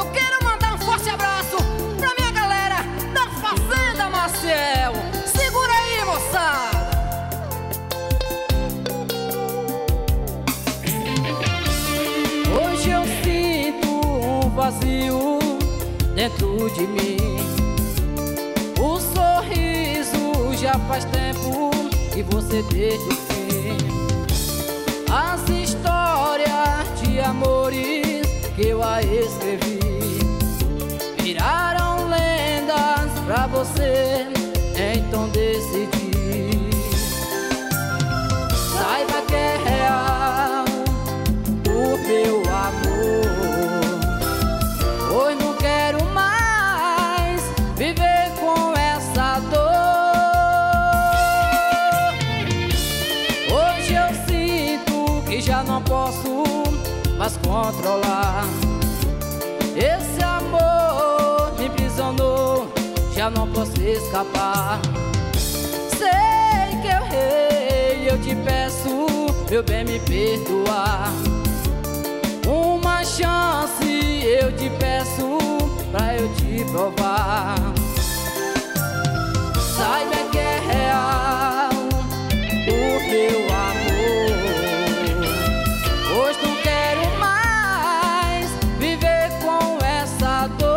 Eu quero mandar um forte abraço pra minha galera da Fazenda Maciel. Segura aí, moçada. Hoje eu sinto um vazio dentro de mim. O sorriso já faz tempo que você desde o fim. As histórias de amores que eu a escrevi viraram lendas pra você, então decidi. Saiba que é real o meu amor, pois não quero mais viver com essa dor. Hoje eu sinto que já não posso mais controlar. Esse amor me aprisionou, já não posso escapar. Sei que eu errei, eu te peço, meu bem, me perdoar. Uma chance eu te peço pra eu te provar. Saiba que é real o meu amor, pois não quero mais viver com essa dor.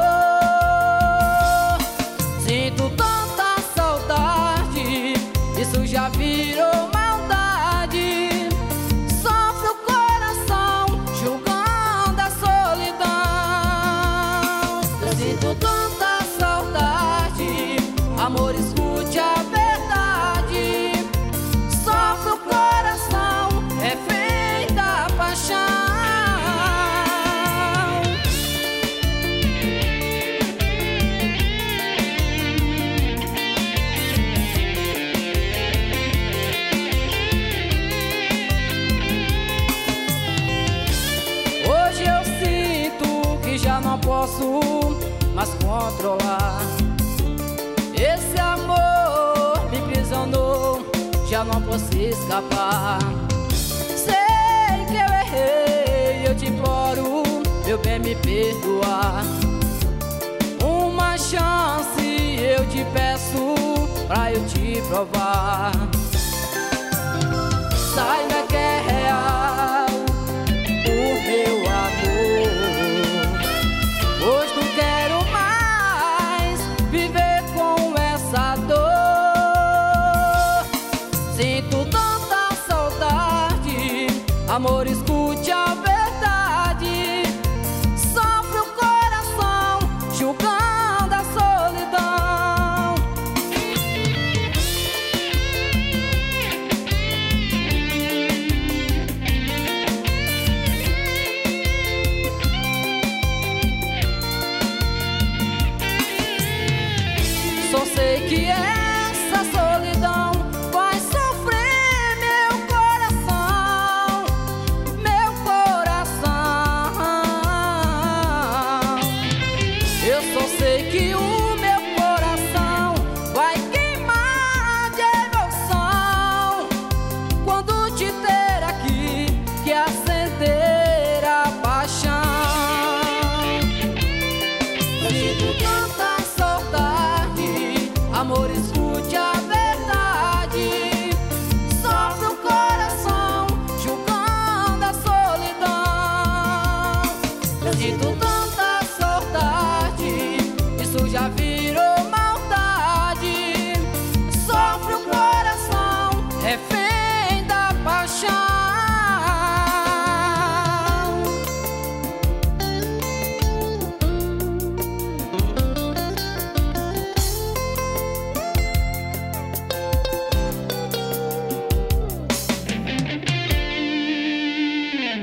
Sinto tanta saudade, isso já virou maldade. Sofre o coração julgando a solidão. Eu sinto tanta saudade, amor, escute a verdade. Sofre o coração, é feita paixão. Hoje eu sinto que já não posso mais controlar. Esse amor me aprisionou, já não posso escapar. Sei que eu errei, eu te imploro, meu bem, me perdoar. Uma chance eu te peço pra eu te provar. Saiba que é real o meu amor, pois não quero mais viver com essa dor. Sinto tanta saudade, amor, escute a verdade. Sofre o coração julgando a solidão. Só sei que essa solidão vai sofrer meu coração, meu coração. Eu só sei que o meu coração vai queimar de emoção quando te ter aqui, que acender a paixão. Sinto tanta saudade, amor, escute a verdade. Sofre o coração julgando a solidão. Eu sinto